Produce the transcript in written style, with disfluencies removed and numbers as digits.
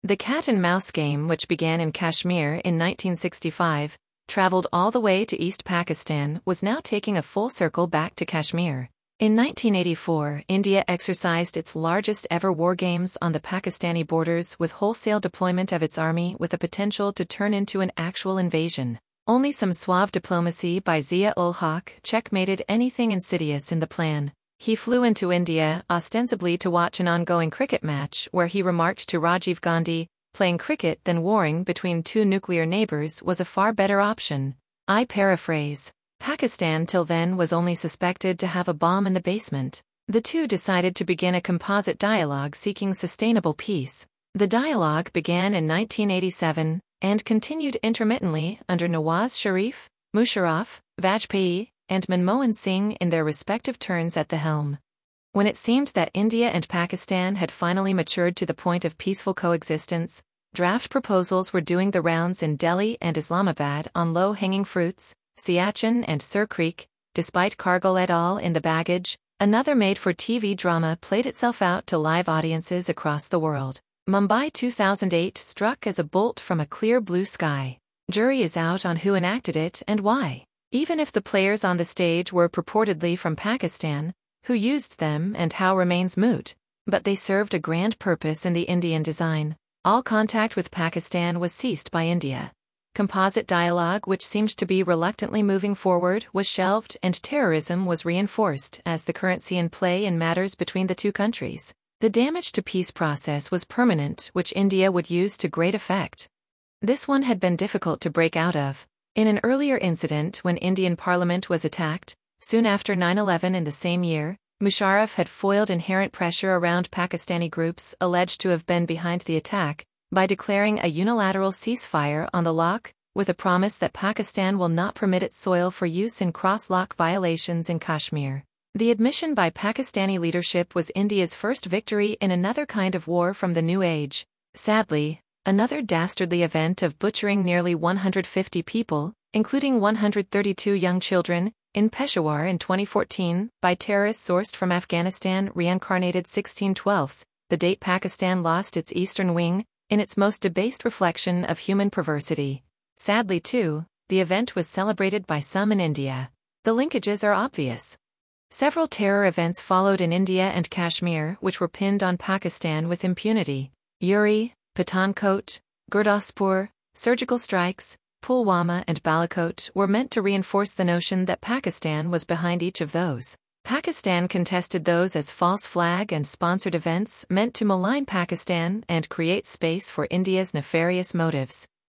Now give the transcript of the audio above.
The cat-and-mouse game, which began in Kashmir in 1965, traveled all the way to East Pakistan, was now taking a full circle back to Kashmir. In 1984, India exercised its largest ever war games on the Pakistani borders with wholesale deployment of its army with the potential to turn into an actual invasion. Only some suave diplomacy by Zia-ul-Haq checkmated anything insidious in the plan. He flew into India ostensibly to watch an ongoing cricket match where he remarked to Rajiv Gandhi, "Playing cricket than warring between two nuclear neighbors was a far better option." I paraphrase. Pakistan till then was only suspected to have a bomb in the basement. The two decided to begin a composite dialogue seeking sustainable peace. The dialogue began in 1987 and continued intermittently under Nawaz Sharif, Musharraf, Vajpayee, and Manmohan Singh in their respective turns at the helm. When it seemed that India and Pakistan had finally matured to the point of peaceful coexistence, draft proposals were doing the rounds in Delhi and Islamabad on low-hanging fruits, Siachen and Sur Creek. Despite Kargil et al. In the baggage, another made-for-TV drama played itself out to live audiences across the world. Mumbai 2008 struck as a bolt from a clear blue sky. Jury is out on who enacted it and why. Even if the players on the stage were purportedly from Pakistan, who used them and how remains moot. But they served a grand purpose in the Indian design. All contact with Pakistan was ceased by India. Composite dialogue, which seemed to be reluctantly moving forward, was shelved, and terrorism was reinforced as the currency in play in matters between the two countries. The damage to peace process was permanent, which India would use to great effect. This one had been difficult to break out of. In an earlier incident when Indian Parliament was attacked, soon after 9/11 in the same year, Musharraf had foiled inherent pressure around Pakistani groups alleged to have been behind the attack by declaring a unilateral ceasefire on the loch, with a promise that Pakistan will not permit its soil for use in cross-loch violations in Kashmir. The admission by Pakistani leadership was India's first victory in another kind of war from the new age. Sadly, another dastardly event of butchering nearly 150 people, including 132 young children, in Peshawar in 2014, by terrorists sourced from Afghanistan reincarnated 16/12, the date Pakistan lost its eastern wing, in its most debased reflection of human perversity. Sadly too, the event was celebrated by some in India. The linkages are obvious. Several terror events followed in India and Kashmir which were pinned on Pakistan with impunity. Uri, Pathankot, Gurdaspur, surgical strikes, Pulwama and Balakot were meant to reinforce the notion that Pakistan was behind each of those. Pakistan contested those as false flag and sponsored events meant to malign Pakistan and create space for India's nefarious motives.